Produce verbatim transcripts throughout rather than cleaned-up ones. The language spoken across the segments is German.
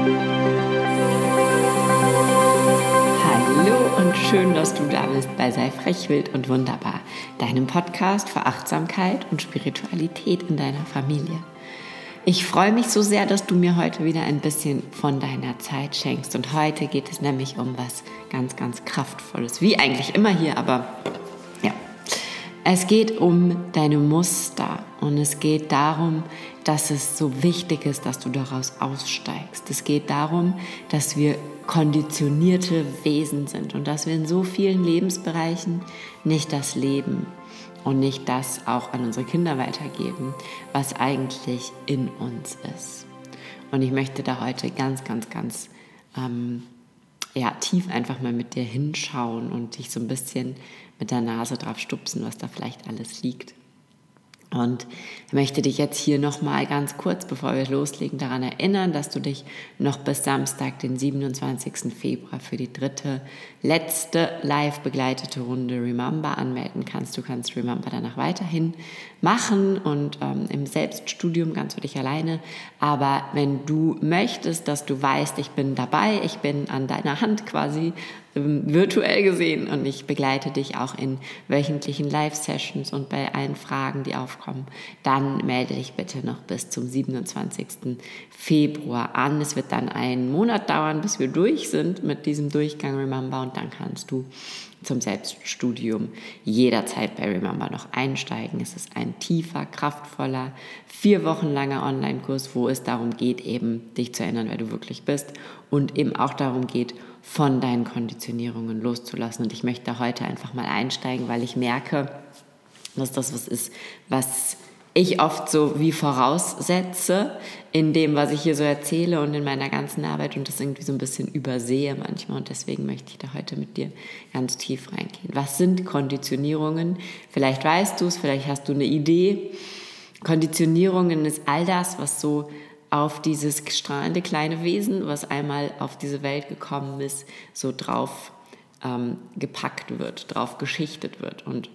Hallo und schön, dass du da bist bei Sei frech, wild und wunderbar, deinem Podcast für Achtsamkeit und Spiritualität in deiner Familie. Ich freue mich so sehr, dass du mir heute wieder ein bisschen von deiner Zeit schenkst. Und heute geht es nämlich um was ganz, ganz Kraftvolles. Wie eigentlich immer hier, aber ja. Es geht um deine Muster und es geht darum, dass es so wichtig ist, dass du daraus aussteigst. Es geht darum, dass wir konditionierte Wesen sind und dass wir in so vielen Lebensbereichen nicht das Leben und nicht das auch an unsere Kinder weitergeben, was eigentlich in uns ist. Und ich möchte da heute ganz, ganz, ganz ähm, ja, tief einfach mal mit dir hinschauen und dich so ein bisschen mit der Nase drauf stupsen, was da vielleicht alles liegt. Und ich möchte dich jetzt hier nochmal ganz kurz, bevor wir loslegen, daran erinnern, dass du dich noch bis Samstag, den siebenundzwanzigsten Februar, für die dritte, letzte live begleitete Runde Remember anmelden kannst. Du kannst Remember danach weiterhin machen und ähm, im Selbststudium ganz für dich alleine. Aber wenn du möchtest, dass du weißt, ich bin dabei, ich bin an deiner Hand quasi, virtuell gesehen und ich begleite dich auch in wöchentlichen Live-Sessions und bei allen Fragen, die aufkommen, dann melde dich bitte noch bis zum siebenundzwanzigsten Februar an. Es wird dann einen Monat dauern, bis wir durch sind mit diesem Durchgang Remember und dann kannst du zum Selbststudium jederzeit bei Remember noch einsteigen. Es ist ein tiefer, kraftvoller, vier Wochen langer Online-Kurs, wo es darum geht, eben dich zu erinnern, wer du wirklich bist und eben auch darum geht, von deinen Konditionierungen loszulassen. Und ich möchte heute einfach mal einsteigen, weil ich merke, dass das was ist, was ich oft so wie voraussetze in dem, was ich hier so erzähle und in meiner ganzen Arbeit und das irgendwie so ein bisschen übersehe manchmal. Und deswegen möchte ich da heute mit dir ganz tief reingehen. Was sind Konditionierungen? Vielleicht weißt du es, vielleicht hast du eine Idee. Konditionierungen ist all das, was so auf dieses strahlende kleine Wesen, was einmal auf diese Welt gekommen ist, so drauf ähm, gepackt wird, drauf geschichtet wird. Und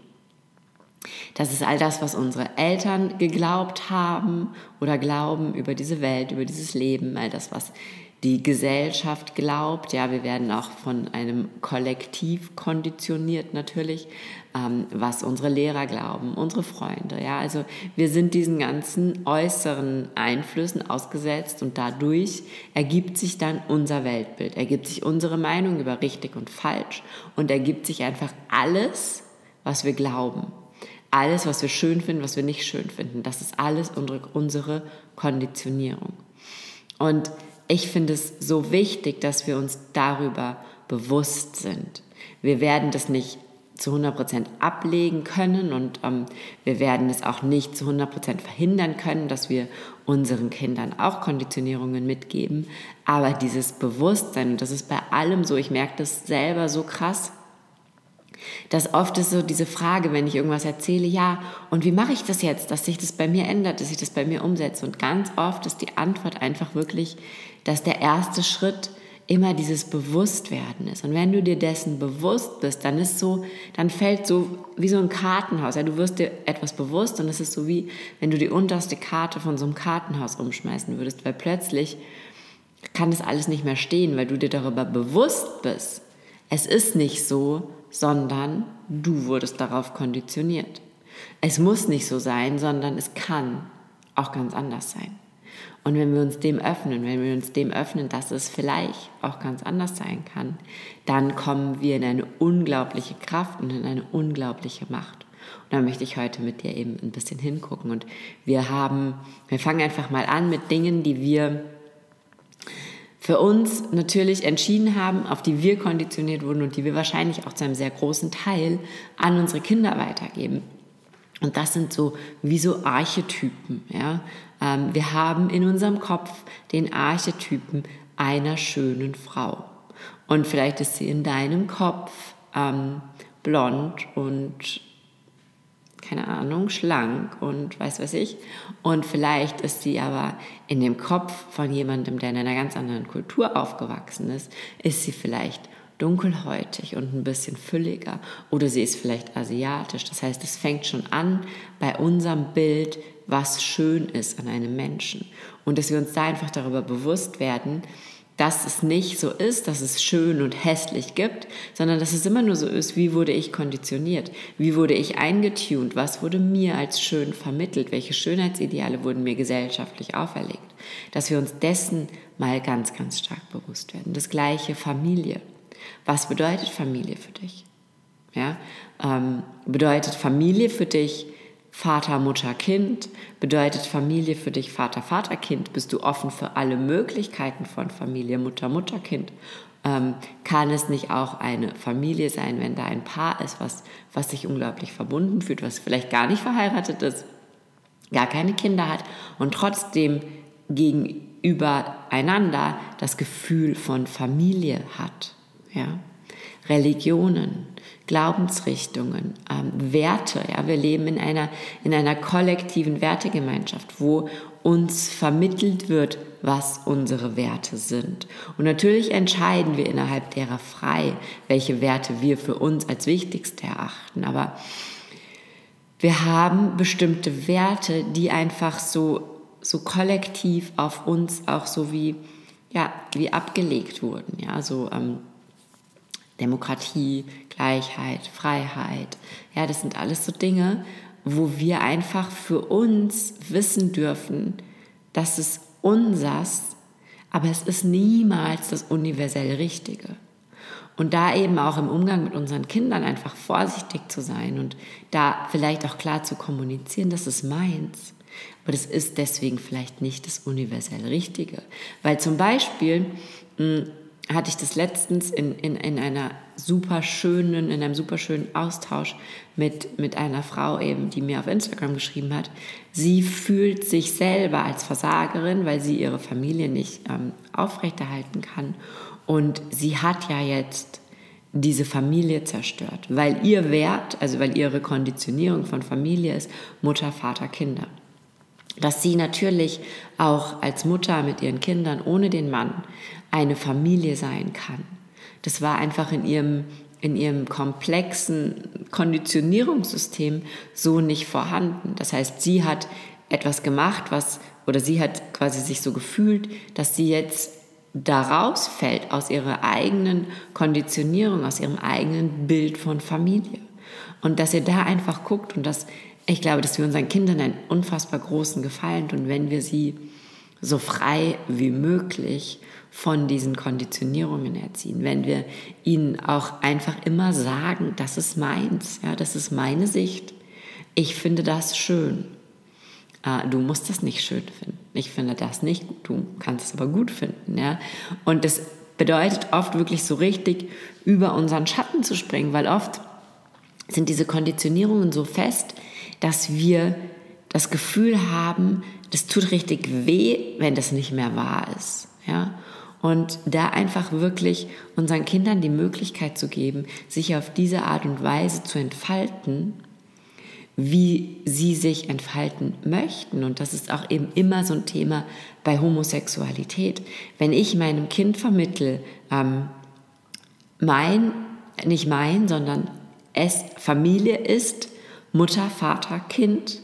das ist all das, was unsere Eltern geglaubt haben oder glauben über diese Welt, über dieses Leben, all das, was die Gesellschaft glaubt. Ja, wir werden auch von einem Kollektiv konditioniert natürlich, ähm, was unsere Lehrer glauben, unsere Freunde. Ja, also wir sind diesen ganzen äußeren Einflüssen ausgesetzt und dadurch ergibt sich dann unser Weltbild, ergibt sich unsere Meinung über richtig und falsch und ergibt sich einfach alles, was wir glauben. Alles, was wir schön finden, was wir nicht schön finden, das ist alles unsere, unsere Konditionierung. Und ich finde es so wichtig, dass wir uns darüber bewusst sind. Wir werden das nicht zu hundert Prozent ablegen können und ähm, wir werden es auch nicht zu hundert Prozent verhindern können, dass wir unseren Kindern auch Konditionierungen mitgeben. Aber dieses Bewusstsein, und das ist bei allem so, ich merke das selber so krass, dass oft ist so diese Frage, wenn ich irgendwas erzähle, ja, und wie mache ich das jetzt, dass sich das bei mir ändert, dass ich das bei mir umsetze? Und ganz oft ist die Antwort einfach wirklich, dass der erste Schritt immer dieses Bewusstwerden ist. Und wenn du dir dessen bewusst bist, dann ist so, dann fällt so wie so ein Kartenhaus. Ja, du wirst dir etwas bewusst und es ist so wie, wenn du die unterste Karte von so einem Kartenhaus umschmeißen würdest, weil plötzlich kann das alles nicht mehr stehen, weil du dir darüber bewusst bist. Es ist nicht so, sondern du wurdest darauf konditioniert. Es muss nicht so sein, sondern es kann auch ganz anders sein. Und wenn wir uns dem öffnen, wenn wir uns dem öffnen, dass es vielleicht auch ganz anders sein kann, dann kommen wir in eine unglaubliche Kraft und in eine unglaubliche Macht. Und da möchte ich heute mit dir eben ein bisschen hingucken. Und wir haben, wir fangen einfach mal an mit Dingen, die wir für uns natürlich entschieden haben, auf die wir konditioniert wurden und die wir wahrscheinlich auch zu einem sehr großen Teil an unsere Kinder weitergeben. Und das sind so wie so Archetypen. Ja? Ähm, wir haben in unserem Kopf den Archetypen einer schönen Frau. Und vielleicht ist sie in deinem Kopf ähm, blond und keine Ahnung, schlank und weiß was ich. Und vielleicht ist sie aber in dem Kopf von jemandem, der in einer ganz anderen Kultur aufgewachsen ist, ist sie vielleicht dunkelhäutig und ein bisschen fülliger oder sie ist vielleicht asiatisch. Das heißt, es fängt schon an bei unserem Bild, was schön ist an einem Menschen. Und dass wir uns da einfach darüber bewusst werden, dass es nicht so ist, dass es schön und hässlich gibt, sondern dass es immer nur so ist, wie wurde ich konditioniert, wie wurde ich eingetunt, was wurde mir als schön vermittelt, welche Schönheitsideale wurden mir gesellschaftlich auferlegt, dass wir uns dessen mal ganz, ganz stark bewusst werden. Das gleiche Familie. Was bedeutet Familie für dich? Ja, ähm, bedeutet Familie für dich Vater, Mutter, Kind? Bedeutet Familie für dich Vater, Vater, Kind? Bist du offen für alle Möglichkeiten von Familie, Mutter, Mutter, Kind? Ähm, kann es nicht auch eine Familie sein, wenn da ein Paar ist, was, was sich unglaublich verbunden fühlt, was vielleicht gar nicht verheiratet ist, gar keine Kinder hat und trotzdem gegenüber einander das Gefühl von Familie hat? Ja? Religionen, Glaubensrichtungen, ähm, Werte. Ja, wir leben in einer, in einer kollektiven Wertegemeinschaft, wo uns vermittelt wird, was unsere Werte sind. Und natürlich entscheiden wir innerhalb derer frei, welche Werte wir für uns als wichtigste erachten. Aber wir haben bestimmte Werte, die einfach so, so kollektiv auf uns auch so wie, ja, wie abgelegt wurden. Ja, so ähm, Demokratie, Gleichheit, Freiheit. Ja, das sind alles so Dinge, wo wir einfach für uns wissen dürfen, dass es unsers, aber es ist niemals das universell Richtige. Und da eben auch im Umgang mit unseren Kindern einfach vorsichtig zu sein und da vielleicht auch klar zu kommunizieren, das ist meins. Aber das ist deswegen vielleicht nicht das universell Richtige. Weil zum Beispiel mh, hatte ich das letztens in, in, in einer super schönen, in einem super schönen Austausch mit, mit einer Frau eben, die mir auf Instagram geschrieben hat. Sie fühlt sich selber als Versagerin, weil sie ihre Familie nicht ähm, aufrechterhalten kann. Und sie hat ja jetzt diese Familie zerstört, weil ihr Wert, also weil ihre Konditionierung von Familie ist Mutter, Vater, Kinder. Dass sie natürlich auch als Mutter mit ihren Kindern ohne den Mann eine Familie sein kann. Das war einfach in ihrem, in ihrem komplexen Konditionierungssystem so nicht vorhanden. Das heißt, sie hat etwas gemacht, was, oder sie hat quasi sich so gefühlt, dass sie jetzt daraus fällt aus ihrer eigenen Konditionierung, aus ihrem eigenen Bild von Familie. Und dass ihr da einfach guckt und dass ich glaube, dass wir unseren Kindern einen unfassbar großen Gefallen tun, wenn wir sie so frei wie möglich von diesen Konditionierungen erziehen. Wenn wir ihnen auch einfach immer sagen, das ist meins, ja, das ist meine Sicht. Ich finde das schön. Äh, du musst das nicht schön finden. Ich finde das nicht gut. Du kannst es aber gut finden. Ja? Und das bedeutet oft wirklich so richtig über unseren Schatten zu springen, weil oft sind diese Konditionierungen so fest, dass wir das Gefühl haben, das tut richtig weh, wenn das nicht mehr wahr ist. Ja? Und da einfach wirklich unseren Kindern die Möglichkeit zu geben, sich auf diese Art und Weise zu entfalten, wie sie sich entfalten möchten. Und das ist auch eben immer so ein Thema bei Homosexualität. Wenn ich meinem Kind vermittle, ähm, mein, nicht mein, sondern es Familie ist Mutter, Vater, Kind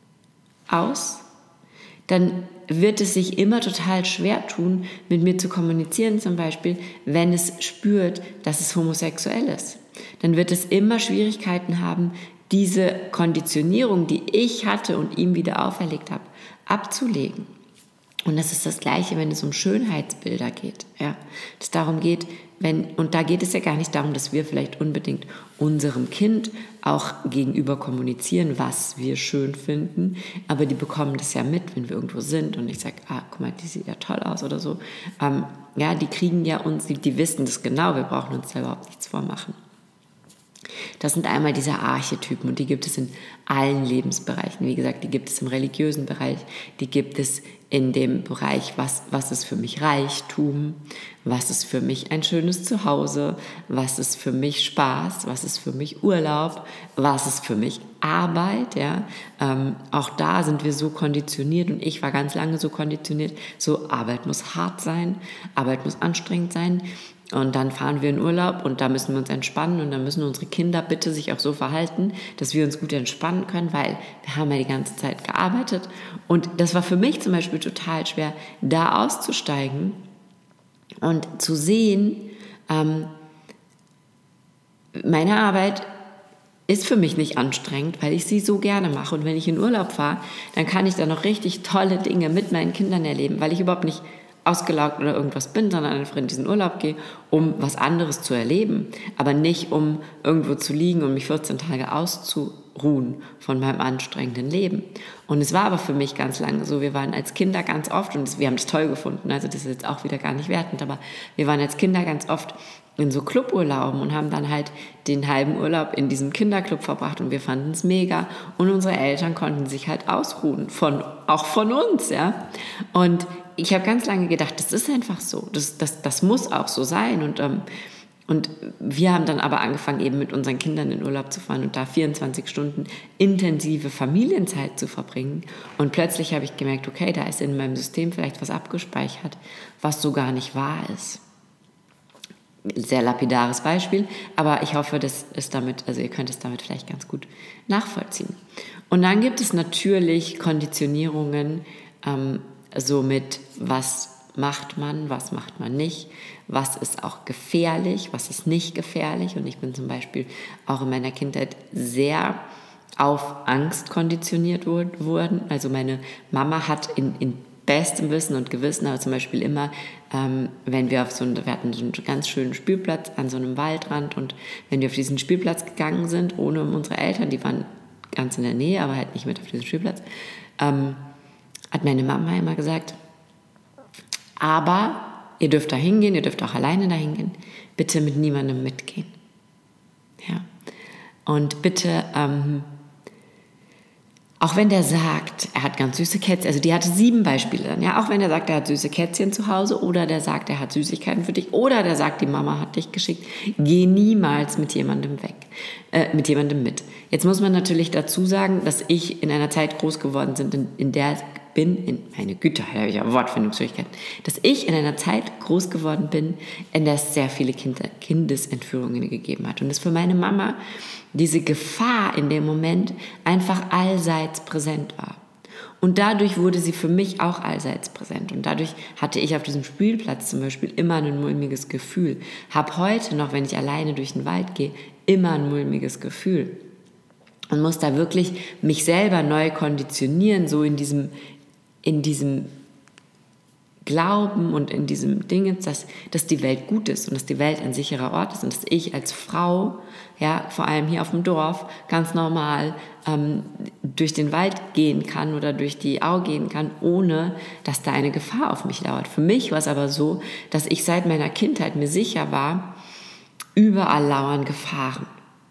aus, dann wird es sich immer total schwer tun, mit mir zu kommunizieren, zum Beispiel, wenn es spürt, dass es homosexuell ist. Dann wird es immer Schwierigkeiten haben, diese Konditionierung, die ich hatte und ihm wieder auferlegt habe, abzulegen. Und das ist das Gleiche, wenn es um Schönheitsbilder geht. Ja, es darum geht, wenn, und da geht es ja gar nicht darum, dass wir vielleicht unbedingt unserem Kind auch gegenüber kommunizieren, was wir schön finden, aber die bekommen das ja mit, wenn wir irgendwo sind und ich sage, ah, guck mal, die sieht ja toll aus oder so. Ähm, ja, die kriegen ja uns, die, die wissen das genau, wir brauchen uns da überhaupt nichts vormachen. Das sind einmal diese Archetypen und die gibt es in allen Lebensbereichen. Wie gesagt, die gibt es im religiösen Bereich, die gibt es in dem Bereich, was, was ist für mich Reichtum, was ist für mich ein schönes Zuhause, was ist für mich Spaß, was ist für mich Urlaub, was ist für mich Arbeit. Ja? Ähm, auch da sind wir so konditioniert und ich war ganz lange so konditioniert, so Arbeit muss hart sein, Arbeit muss anstrengend sein. Und dann fahren wir in Urlaub und da müssen wir uns entspannen und dann müssen unsere Kinder bitte sich auch so verhalten, dass wir uns gut entspannen können, weil wir haben ja die ganze Zeit gearbeitet. Und das war für mich zum Beispiel total schwer, da auszusteigen Und zu sehen, ähm, meine Arbeit ist für mich nicht anstrengend, weil ich sie so gerne mache. Und wenn ich in Urlaub fahre, dann kann ich da noch richtig tolle Dinge mit meinen Kindern erleben, weil ich überhaupt nicht ausgelaugt oder irgendwas bin, sondern einfach in diesen Urlaub gehe, um was anderes zu erleben, aber nicht um irgendwo zu liegen und mich vierzehn Tage auszuruhen von meinem anstrengenden Leben. Und es war aber für mich ganz lange so, wir waren als Kinder ganz oft, und wir haben das toll gefunden, also das ist jetzt auch wieder gar nicht wertend, aber wir waren als Kinder ganz oft in so Cluburlauben und haben dann halt den halben Urlaub in diesem Kinderclub verbracht und wir fanden es mega und unsere Eltern konnten sich halt ausruhen, von, auch von uns, ja. Und ich habe ganz lange gedacht, das ist einfach so, das, das, das muss auch so sein und, ähm, und wir haben dann aber angefangen, eben mit unseren Kindern in Urlaub zu fahren und da vierundzwanzig Stunden intensive Familienzeit zu verbringen und plötzlich habe ich gemerkt, okay, da ist in meinem System vielleicht was abgespeichert, was so gar nicht wahr ist. Sehr lapidares Beispiel, aber ich hoffe, das ist damit, also ihr könnt es damit vielleicht ganz gut nachvollziehen. Und dann gibt es natürlich Konditionierungen, ähm, so mit was macht man, was macht man nicht, was ist auch gefährlich, was ist nicht gefährlich. Und ich bin zum Beispiel auch in meiner Kindheit sehr auf Angst konditioniert worden. Also meine Mama hat in, in bestem Wissen und Gewissen, aber zum Beispiel immer, ähm, wenn wir auf so einen, wir hatten so einen ganz schönen Spielplatz an so einem Waldrand und wenn wir auf diesen Spielplatz gegangen sind, ohne unsere Eltern, die waren ganz in der Nähe, aber halt nicht mit auf diesem Spielplatz, ähm, hat meine Mama immer gesagt, aber ihr dürft da hingehen, ihr dürft auch alleine da hingehen, bitte mit niemandem mitgehen. Ja. Und bitte, ähm, auch wenn der sagt, er hat ganz süße Kätzchen, also die hatte sieben Beispiele dann, ja, auch wenn der sagt, er hat süße Kätzchen zu Hause oder der sagt, er hat Süßigkeiten für dich oder der sagt, die Mama hat dich geschickt, geh niemals mit jemandem weg, äh, mit jemandem mit. Jetzt muss man natürlich dazu sagen, dass ich in einer Zeit groß geworden bin, in, in der bin, in, meine Güte, da habe ich ja Wortfindungsschwierigkeiten, dass ich in einer Zeit groß geworden bin, in der es sehr viele Kinder, Kindesentführungen gegeben hat. Und es für meine Mama diese Gefahr in dem Moment einfach allseits präsent war. Und dadurch wurde sie für mich auch allseits präsent. Und dadurch hatte ich auf diesem Spielplatz zum Beispiel immer ein mulmiges Gefühl. Habe heute noch, wenn ich alleine durch den Wald gehe, immer ein mulmiges Gefühl. Und muss da wirklich mich selber neu konditionieren, so in diesem, in diesem Glauben und in diesem Ding, dass, dass die Welt gut ist und dass die Welt ein sicherer Ort ist und dass ich als Frau, ja, vor allem hier auf dem Dorf, ganz normal ähm, durch den Wald gehen kann oder durch die Au gehen kann, ohne dass da eine Gefahr auf mich lauert. Für mich war es aber so, dass ich seit meiner Kindheit mir sicher war, überall lauern Gefahren.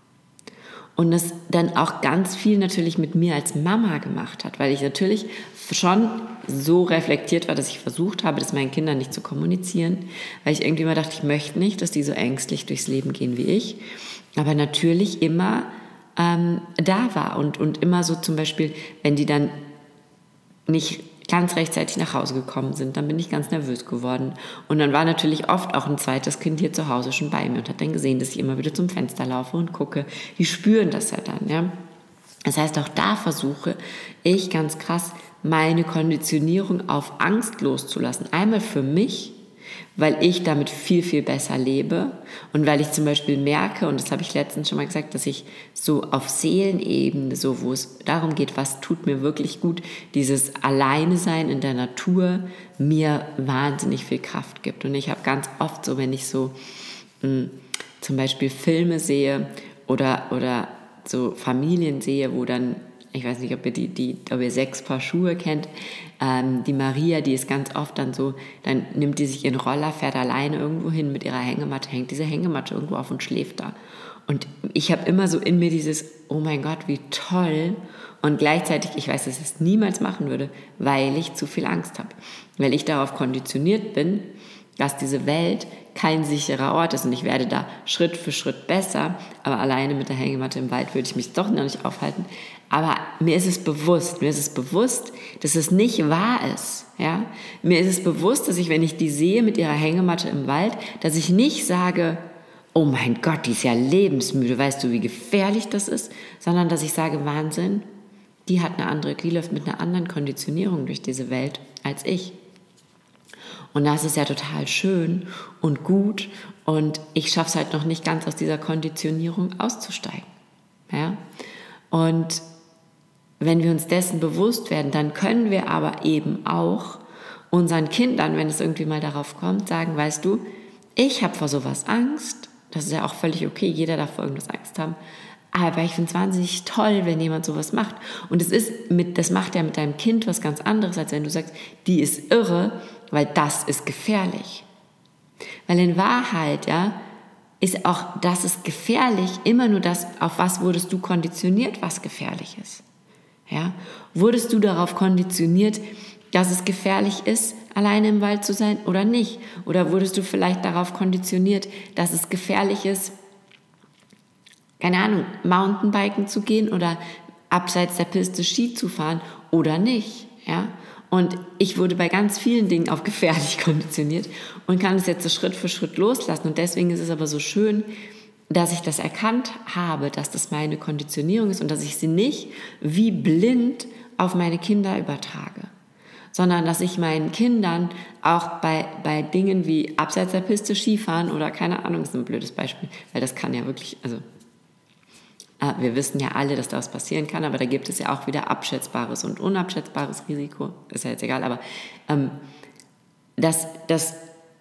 Und das dann auch ganz viel natürlich mit mir als Mama gemacht hat, weil ich natürlich schon so reflektiert war, dass ich versucht habe, das meinen Kindern nicht zu kommunizieren, weil ich irgendwie immer dachte, ich möchte nicht, dass die so ängstlich durchs Leben gehen wie ich, aber natürlich immer ähm, da war und, und immer so zum Beispiel, wenn die dann nicht ganz rechtzeitig nach Hause gekommen sind, dann bin ich ganz nervös geworden. Und dann war natürlich oft auch ein zweites Kind hier zu Hause schon bei mir und hat dann gesehen, dass ich immer wieder zum Fenster laufe und gucke. Die spüren das ja dann, ja. Das heißt, auch da versuche ich ganz krass, meine Konditionierung auf Angst loszulassen. Einmal für mich, weil ich damit viel, viel besser lebe und weil ich zum Beispiel merke, und das habe ich letztens schon mal gesagt, dass ich so auf Seelenebene, so wo es darum geht, was tut mir wirklich gut, dieses Alleine-Sein in der Natur mir wahnsinnig viel Kraft gibt. Und ich habe ganz oft so, wenn ich so mh, zum Beispiel Filme sehe oder, oder so Familien sehe, wo dann, ich weiß nicht, ob ihr, die, die, ob ihr sechs Paar Schuhe kennt, ähm, die Maria, die ist ganz oft dann so, dann nimmt die sich ihren Roller, fährt alleine irgendwo hin mit ihrer Hängematte, hängt diese Hängematte irgendwo auf und schläft da. Und ich habe immer so in mir dieses, oh mein Gott, wie toll. Und gleichzeitig, ich weiß, dass ich es niemals machen würde, weil ich zu viel Angst habe. Weil ich darauf konditioniert bin, dass diese Welt kein sicherer Ort ist und ich werde da Schritt für Schritt besser, aber alleine mit der Hängematte im Wald würde ich mich doch noch nicht aufhalten. Aber mir ist es bewusst, mir ist es bewusst, dass es nicht wahr ist. Ja? Mir ist es bewusst, dass ich, wenn ich die sehe mit ihrer Hängematte im Wald, dass ich nicht sage, oh mein Gott, die ist ja lebensmüde, weißt du, wie gefährlich das ist, sondern dass ich sage, Wahnsinn, die hat eine andere, die läuft mit einer anderen Konditionierung durch diese Welt als ich. Und das ist ja total schön und gut. Und ich schaffe es halt noch nicht ganz, aus dieser Konditionierung auszusteigen. Ja? Und wenn wir uns dessen bewusst werden, dann können wir aber eben auch unseren Kindern, wenn es irgendwie mal darauf kommt, sagen, weißt du, ich habe vor sowas Angst. Das ist ja auch völlig okay, jeder darf vor irgendwas Angst haben. Aber ich finde es wahnsinnig toll, wenn jemand sowas macht. Und es ist mit, das macht ja mit deinem Kind was ganz anderes, als wenn du sagst, die ist irre, weil das ist gefährlich. Weil in Wahrheit, ja, ist auch, das ist gefährlich, immer nur das, auf was wurdest du konditioniert, was gefährlich ist. Ja? Wurdest du darauf konditioniert, dass es gefährlich ist, alleine im Wald zu sein oder nicht? Oder wurdest du vielleicht darauf konditioniert, dass es gefährlich ist, keine Ahnung, Mountainbiken zu gehen oder abseits der Piste Ski zu fahren oder nicht, ja? Und ich wurde bei ganz vielen Dingen auf gefährlich konditioniert und kann es jetzt so Schritt für Schritt loslassen. Und deswegen ist es aber so schön, dass ich das erkannt habe, dass das meine Konditionierung ist und dass ich sie nicht wie blind auf meine Kinder übertrage, sondern dass ich meinen Kindern auch bei, bei Dingen wie abseits der Piste Skifahren oder keine Ahnung, das ist ein blödes Beispiel, weil das kann ja wirklich, also wir wissen ja alle, dass das passieren kann, aber da gibt es ja auch wieder abschätzbares und unabschätzbares Risiko. Ist ja jetzt egal, aber ähm, dass, dass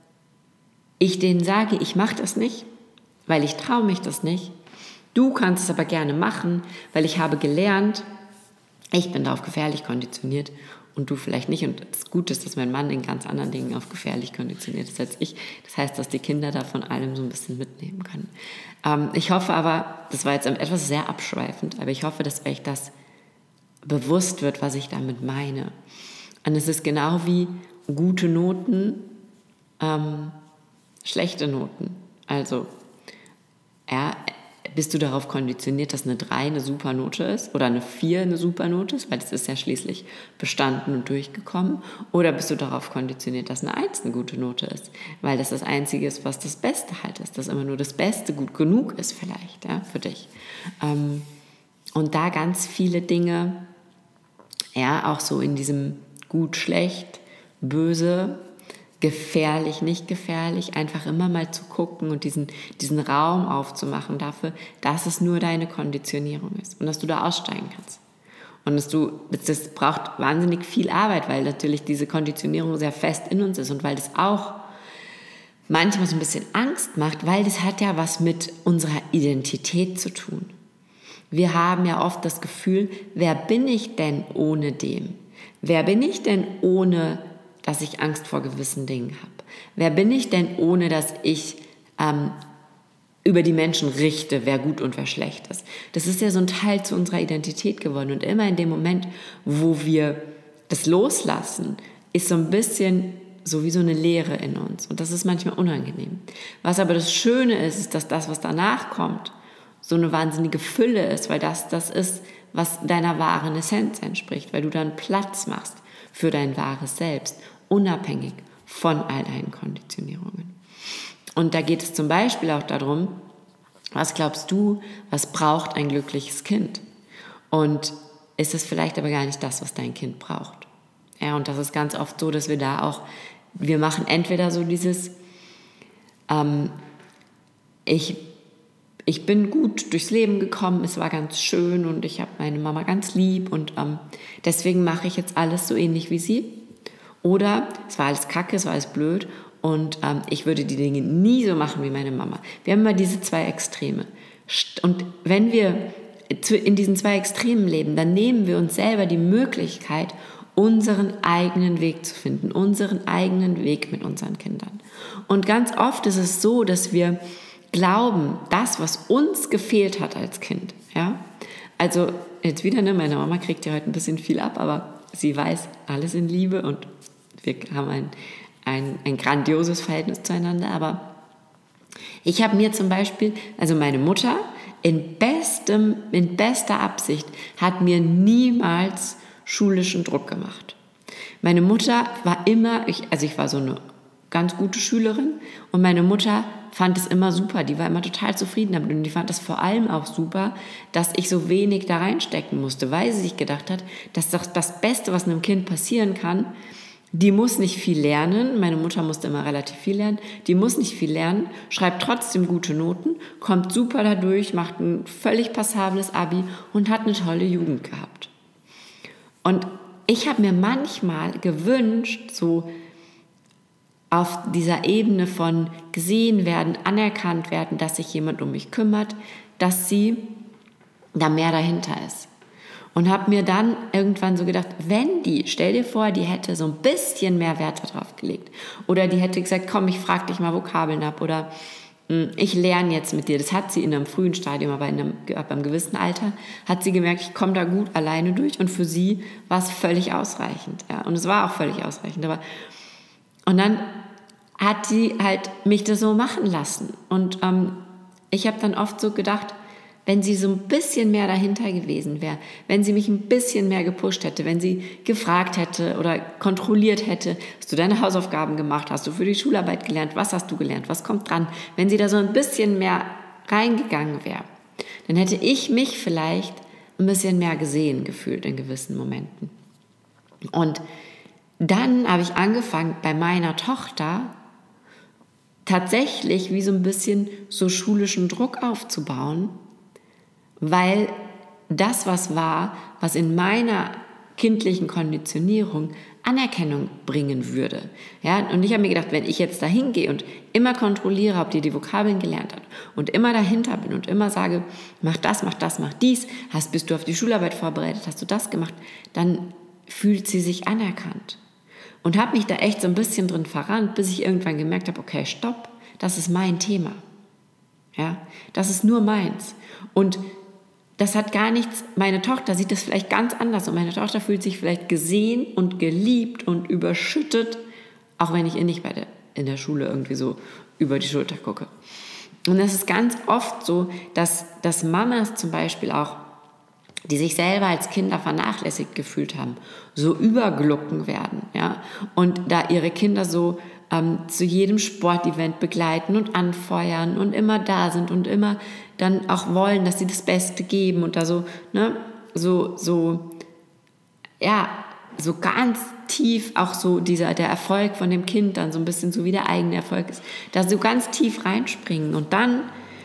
ich denen sage, ich mache das nicht, weil ich traue mich das nicht. Du kannst es aber gerne machen, weil ich habe gelernt, ich bin darauf gefährlich konditioniert und du vielleicht nicht. Und das Gute ist, dass mein Mann in ganz anderen Dingen auf gefährlich konditioniert ist als ich. Das heißt, dass die Kinder da von allem so ein bisschen mitnehmen können. Ähm, ich hoffe aber, das war jetzt etwas sehr abschweifend, aber ich hoffe, dass euch das bewusst wird, was ich damit meine. Und es ist genau wie gute Noten, ähm, schlechte Noten. Also, ja, bist du darauf konditioniert, dass eine drei eine super Note ist oder eine vier eine super Note ist, weil das ist ja schließlich bestanden und durchgekommen? Oder bist du darauf konditioniert, dass eine eins eine gute Note ist, weil das das Einzige ist, was das Beste halt ist, dass immer nur das Beste gut genug ist vielleicht, ja, für dich. Ähm, und da ganz viele Dinge, ja, auch so in diesem gut, schlecht, böse, gefährlich, nicht gefährlich, einfach immer mal zu gucken und diesen, diesen Raum aufzumachen dafür, dass es nur deine Konditionierung ist und dass du da aussteigen kannst. Und dass du, das braucht wahnsinnig viel Arbeit, weil natürlich diese Konditionierung sehr fest in uns ist und weil das auch manchmal so ein bisschen Angst macht, weil das hat ja was mit unserer Identität zu tun. Wir haben ja oft das Gefühl, wer bin ich denn ohne dem? Wer bin ich denn ohne, dass ich Angst vor gewissen Dingen habe? Wer bin ich denn, ohne dass ich ähm, über die Menschen richte, wer gut und wer schlecht ist? Das ist ja so ein Teil zu unserer Identität geworden. Und immer in dem Moment, wo wir das loslassen, ist so ein bisschen so wie so eine Leere in uns. Und das ist manchmal unangenehm. Was aber das Schöne ist, ist, dass das, was danach kommt, so eine wahnsinnige Fülle ist, weil das das ist, was deiner wahren Essenz entspricht, weil du dann Platz machst für dein wahres Selbst, unabhängig von all deinen Konditionierungen. Und da geht es zum Beispiel auch darum, was glaubst du, was braucht ein glückliches Kind? Und ist es vielleicht aber gar nicht das, was dein Kind braucht? Ja, und das ist ganz oft so, dass wir da auch, wir machen entweder so dieses, ähm, ich, ich bin gut durchs Leben gekommen, es war ganz schön und ich habe meine Mama ganz lieb und ähm, deswegen mache ich jetzt alles so ähnlich wie sie. Oder es war alles kacke, es war alles blöd und ähm, ich würde die Dinge nie so machen wie meine Mama. Wir haben immer diese zwei Extreme. Und wenn wir in diesen zwei Extremen leben, dann nehmen wir uns selber die Möglichkeit, unseren eigenen Weg zu finden, unseren eigenen Weg mit unseren Kindern. Und ganz oft ist es so, dass wir glauben, das, was uns gefehlt hat als Kind, ja, also jetzt wieder, ne, meine Mama kriegt ja heute ein bisschen viel ab, aber sie weiß alles in Liebe und wir haben ein, ein, ein grandioses Verhältnis zueinander, aber ich habe mir zum Beispiel, also meine Mutter in, bestem, in bester Absicht hat mir niemals schulischen Druck gemacht. Meine Mutter war immer, ich, also ich war so eine ganz gute Schülerin und meine Mutter fand es immer super, die war immer total zufrieden damit und die fand es vor allem auch super, dass ich so wenig da reinstecken musste, weil sie sich gedacht hat, dass doch das Beste, was einem Kind passieren kann, die muss nicht viel lernen, meine Mutter musste immer relativ viel lernen, die muss nicht viel lernen, schreibt trotzdem gute Noten, kommt super dadurch, macht ein völlig passables Abi und hat eine tolle Jugend gehabt. Und ich habe mir manchmal gewünscht, so auf dieser Ebene von gesehen werden, anerkannt werden, dass sich jemand um mich kümmert, dass sie da mehr dahinter ist. Und habe mir dann irgendwann so gedacht, wenn die, stell dir vor, die hätte so ein bisschen mehr Wert darauf gelegt. Oder die hätte gesagt, komm, ich frage dich mal Vokabeln ab. Oder ich lerne jetzt mit dir. Das hat sie in einem frühen Stadium, aber in einem, ab einem gewissen Alter, hat sie gemerkt, ich komme da gut alleine durch. Und für sie war es völlig ausreichend. Ja. Und es war auch völlig ausreichend. Aber und dann hat sie halt mich das so machen lassen. Und ähm, ich habe dann oft so gedacht, wenn sie so ein bisschen mehr dahinter gewesen wäre, wenn sie mich ein bisschen mehr gepusht hätte, wenn sie gefragt hätte oder kontrolliert hätte, hast du deine Hausaufgaben gemacht, hast du für die Schularbeit gelernt, was hast du gelernt, was kommt dran, wenn sie da so ein bisschen mehr reingegangen wäre, dann hätte ich mich vielleicht ein bisschen mehr gesehen gefühlt in gewissen Momenten. Und dann habe ich angefangen, bei meiner Tochter tatsächlich wie so ein bisschen so schulischen Druck aufzubauen, weil das was war, was in meiner kindlichen Konditionierung Anerkennung bringen würde. Ja, und ich habe mir gedacht, wenn ich jetzt da hingehe und immer kontrolliere, ob die die Vokabeln gelernt hat und immer dahinter bin und immer sage, mach das, mach das, mach dies, hast, bist du auf die Schularbeit vorbereitet, hast du das gemacht, dann fühlt sie sich anerkannt. Und habe mich da echt so ein bisschen drin verrannt, bis ich irgendwann gemerkt habe, okay, stopp, das ist mein Thema. Ja, das ist nur meins. Und das hat gar nichts, meine Tochter sieht das vielleicht ganz anders und meine Tochter fühlt sich vielleicht gesehen und geliebt und überschüttet, auch wenn ich ihr nicht bei der, in der Schule irgendwie so über die Schulter gucke. Und das ist ganz oft so, dass, dass Mamas zum Beispiel auch, die sich selber als Kinder vernachlässigt gefühlt haben, so überglucken werden, ja, und da ihre Kinder so ähm, zu jedem Sportevent begleiten und anfeuern und immer da sind und immer dann auch wollen, dass sie das Beste geben und da so, ne, so, so, ja, so ganz tief auch so dieser, der Erfolg von dem Kind dann so ein bisschen so wie der eigene Erfolg ist, da so ganz tief reinspringen und dann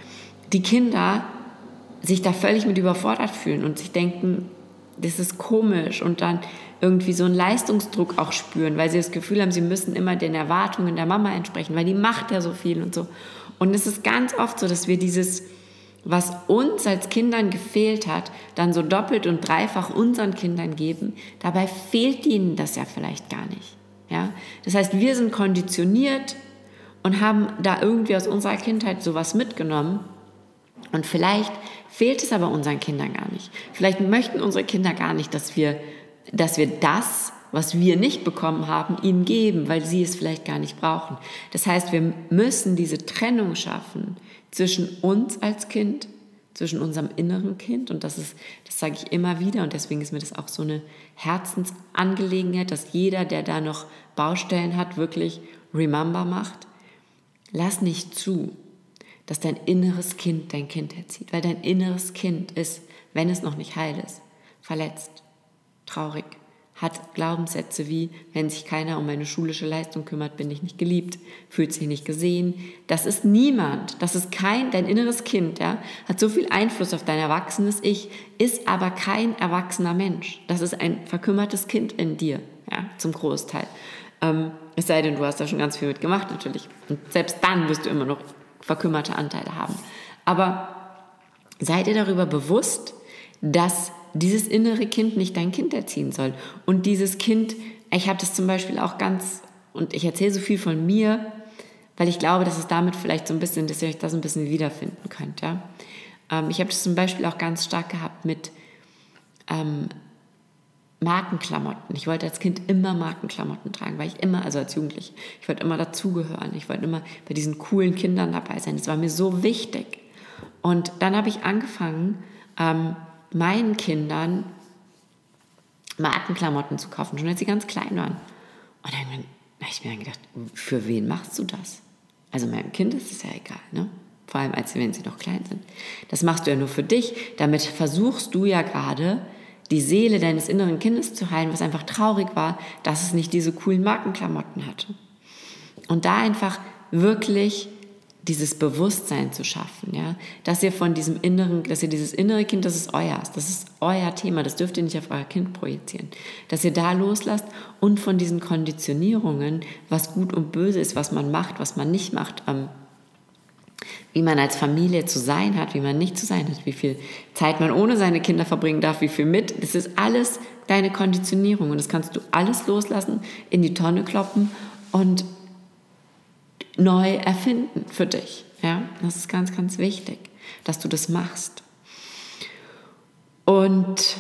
die Kinder sich da völlig mit überfordert fühlen und sich denken, das ist komisch und dann irgendwie so einen Leistungsdruck auch spüren, weil sie das Gefühl haben, sie müssen immer den Erwartungen der Mama entsprechen, weil die macht ja so viel und so. Und es ist ganz oft so, dass wir dieses, was uns als Kindern gefehlt hat, dann so doppelt und dreifach unseren Kindern geben. Dabei fehlt ihnen das ja vielleicht gar nicht. Ja? Das heißt, wir sind konditioniert und haben da irgendwie aus unserer Kindheit sowas mitgenommen. Und vielleicht fehlt es aber unseren Kindern gar nicht. Vielleicht möchten unsere Kinder gar nicht, dass wir, dass wir das, was wir nicht bekommen haben, ihnen geben, weil sie es vielleicht gar nicht brauchen. Das heißt, wir müssen diese Trennung schaffen zwischen uns als Kind, zwischen unserem inneren Kind. Und das ist, das sage ich immer wieder und deswegen ist mir das auch so eine Herzensangelegenheit, dass jeder, der da noch Baustellen hat, wirklich Remember macht. Lass nicht zu, dass dein inneres Kind dein Kind erzieht. Weil dein inneres Kind ist, wenn es noch nicht heil ist, verletzt, traurig, hat Glaubenssätze wie, wenn sich keiner um meine schulische Leistung kümmert, bin ich nicht geliebt, fühlt sich nicht gesehen. Das ist niemand, das ist kein, dein inneres Kind, ja, hat so viel Einfluss auf dein erwachsenes Ich, ist aber kein erwachsener Mensch. Das ist ein verkümmertes Kind in dir, ja, zum Großteil. Ähm, es sei denn, du hast da schon ganz viel mitgemacht, natürlich. Und selbst dann wirst du immer noch verkümmerte Anteile haben. Aber sei dir darüber bewusst, dass dieses innere Kind nicht dein Kind erziehen soll. Und dieses Kind, ich habe das zum Beispiel auch ganz, und ich erzähle so viel von mir, weil ich glaube, dass es damit vielleicht so ein bisschen, dass ihr euch das ein bisschen wiederfinden könnt. Ja? Ähm, ich habe das zum Beispiel auch ganz stark gehabt mit ähm, Markenklamotten. Ich wollte als Kind immer Markenklamotten tragen, weil ich immer, also als Jugendlich, ich wollte immer dazugehören. Ich wollte immer bei diesen coolen Kindern dabei sein. Das war mir so wichtig. Und dann habe ich angefangen, ähm, meinen Kindern Markenklamotten zu kaufen, schon als sie ganz klein waren. Und dann habe ich mir dann gedacht, für wen machst du das? Also meinem Kind ist es ja egal, ne? Vor allem, als wenn sie noch klein sind. Das machst du ja nur für dich. Damit versuchst du ja gerade, die Seele deines inneren Kindes zu heilen, was einfach traurig war, dass es nicht diese coolen Markenklamotten hatte. Und da einfach wirklich dieses Bewusstsein zu schaffen, ja, dass ihr von diesem inneren, dass ihr dieses innere Kind, das ist euer, das ist euer Thema, das dürft ihr nicht auf euer Kind projizieren, dass ihr da loslasst und von diesen Konditionierungen, was gut und böse ist, was man macht, was man nicht macht, ähm, wie man als Familie zu sein hat, wie man nicht zu sein hat, wie viel Zeit man ohne seine Kinder verbringen darf, wie viel mit, das ist alles deine Konditionierung und das kannst du alles loslassen, in die Tonne kloppen und neu erfinden für dich. Ja? Das ist ganz, ganz wichtig, dass du das machst. Und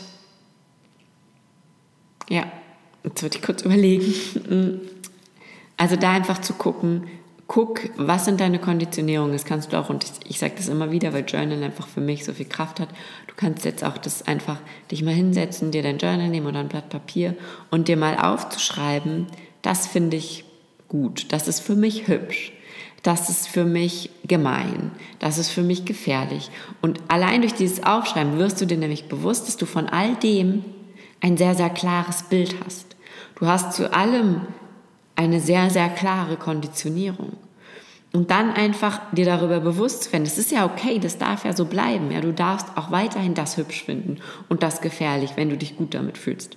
ja, jetzt würde ich kurz überlegen. Also da einfach zu gucken, guck, was sind deine Konditionierungen, das kannst du auch, und ich, ich sage das immer wieder, weil Journal einfach für mich so viel Kraft hat, du kannst jetzt auch das einfach dich mal hinsetzen, dir dein Journal nehmen oder ein Blatt Papier und dir mal aufzuschreiben, das finde ich gut, das ist für mich hübsch, das ist für mich gemein, das ist für mich gefährlich. Und allein durch dieses Aufschreiben wirst du dir nämlich bewusst, dass du von all dem ein sehr, sehr klares Bild hast. Du hast zu allem eine sehr, sehr klare Konditionierung. Und dann einfach dir darüber bewusst zu werden, das ist ja okay, das darf ja so bleiben. Ja, du darfst auch weiterhin das hübsch finden und das gefährlich, wenn du dich gut damit fühlst.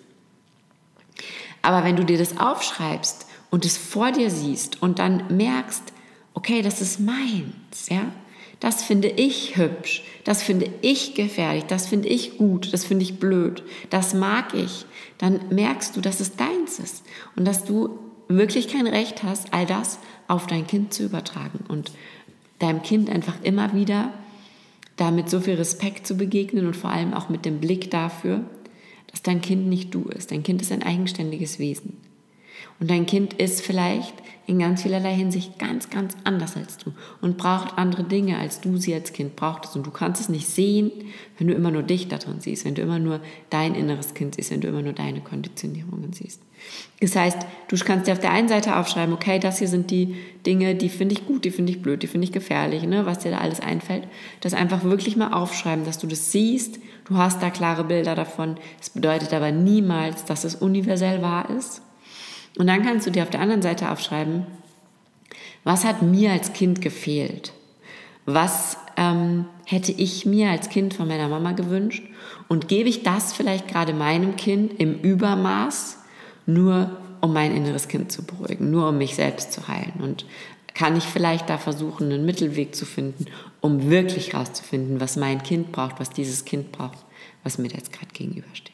Aber wenn du dir das aufschreibst und es vor dir siehst und dann merkst, okay, das ist meins, ja, das finde ich hübsch, das finde ich gefährlich, das finde ich gut, das finde ich blöd, das mag ich, dann merkst du, dass es deins ist und dass du wirklich kein Recht hast, all das auf dein Kind zu übertragen und deinem Kind einfach immer wieder damit so viel Respekt zu begegnen und vor allem auch mit dem Blick dafür, dass dein Kind nicht du ist. Dein Kind ist ein eigenständiges Wesen. Und dein Kind ist vielleicht in ganz vielerlei Hinsicht ganz, ganz anders als du und braucht andere Dinge, als du sie als Kind brauchtest. Und du kannst es nicht sehen, wenn du immer nur dich da drin siehst, wenn du immer nur dein inneres Kind siehst, wenn du immer nur deine Konditionierungen siehst. Das heißt, du kannst dir auf der einen Seite aufschreiben, okay, das hier sind die Dinge, die finde ich gut, die finde ich blöd, die finde ich gefährlich, ne, was dir da alles einfällt. Das einfach wirklich mal aufschreiben, dass du das siehst, du hast da klare Bilder davon. Das bedeutet aber niemals, dass es universell wahr ist. Und dann kannst du dir auf der anderen Seite aufschreiben, was hat mir als Kind gefehlt? Was ähm, hätte ich mir als Kind von meiner Mama gewünscht? Und gebe ich das vielleicht gerade meinem Kind im Übermaß, nur um mein inneres Kind zu beruhigen, nur um mich selbst zu heilen? Und kann ich vielleicht da versuchen, einen Mittelweg zu finden, um wirklich rauszufinden, was mein Kind braucht, was dieses Kind braucht, was mir jetzt gerade gegenübersteht?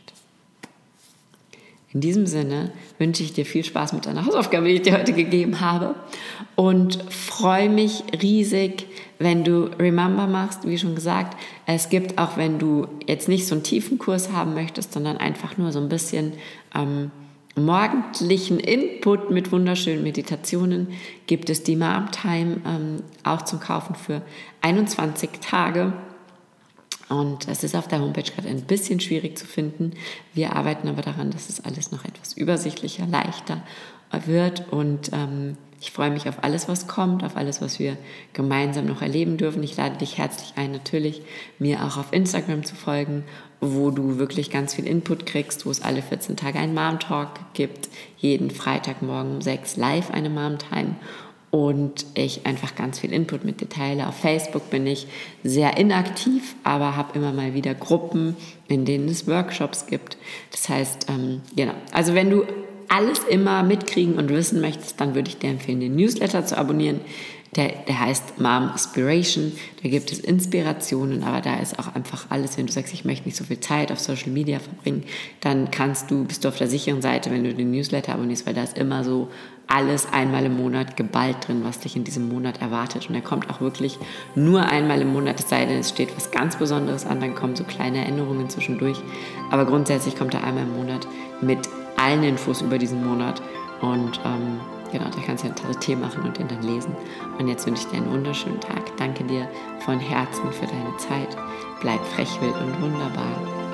In diesem Sinne wünsche ich dir viel Spaß mit deiner Hausaufgabe, die ich dir heute gegeben habe, und freue mich riesig, wenn du Remember machst. Wie schon gesagt, es gibt auch, wenn du jetzt nicht so einen tiefen Kurs haben möchtest, sondern einfach nur so ein bisschen ähm, morgendlichen Input mit wunderschönen Meditationen, gibt es die Mom Time ähm, auch zum Kaufen für einundzwanzig Tage. Und es ist auf der Homepage gerade ein bisschen schwierig zu finden. Wir arbeiten aber daran, dass es alles noch etwas übersichtlicher, leichter wird. Und ähm, ich freue mich auf alles, was kommt, auf alles, was wir gemeinsam noch erleben dürfen. Ich lade dich herzlich ein, natürlich mir auch auf Instagram zu folgen, wo du wirklich ganz viel Input kriegst, wo es alle vierzehn Tage einen Mom Talk gibt, jeden Freitagmorgen um sechs live eine Mom Time. Und ich einfach ganz viel Input mit dir teile. Auf Facebook bin ich sehr inaktiv, aber habe immer mal wieder Gruppen, in denen es Workshops gibt. Das heißt, ähm, genau. Also wenn du alles immer mitkriegen und wissen möchtest, dann würde ich dir empfehlen, den Newsletter zu abonnieren. Der, der heißt Momspiration. Da gibt es Inspirationen, aber da ist auch einfach alles. Wenn du sagst, ich möchte nicht so viel Zeit auf Social Media verbringen, dann kannst du, bist du auf der sicheren Seite, wenn du den Newsletter abonnierst, weil da ist immer so alles einmal im Monat geballt drin, was dich in diesem Monat erwartet. Und er kommt auch wirklich nur einmal im Monat, es sei denn, es steht was ganz Besonderes an, dann kommen so kleine Erinnerungen zwischendurch. Aber grundsätzlich kommt er einmal im Monat mit allen Infos über diesen Monat. Und ähm, genau, da kannst du eine Tasse Tee machen und den dann lesen. Und jetzt wünsche ich dir einen wunderschönen Tag. Danke dir von Herzen für deine Zeit. Bleib frech, wild und wunderbar.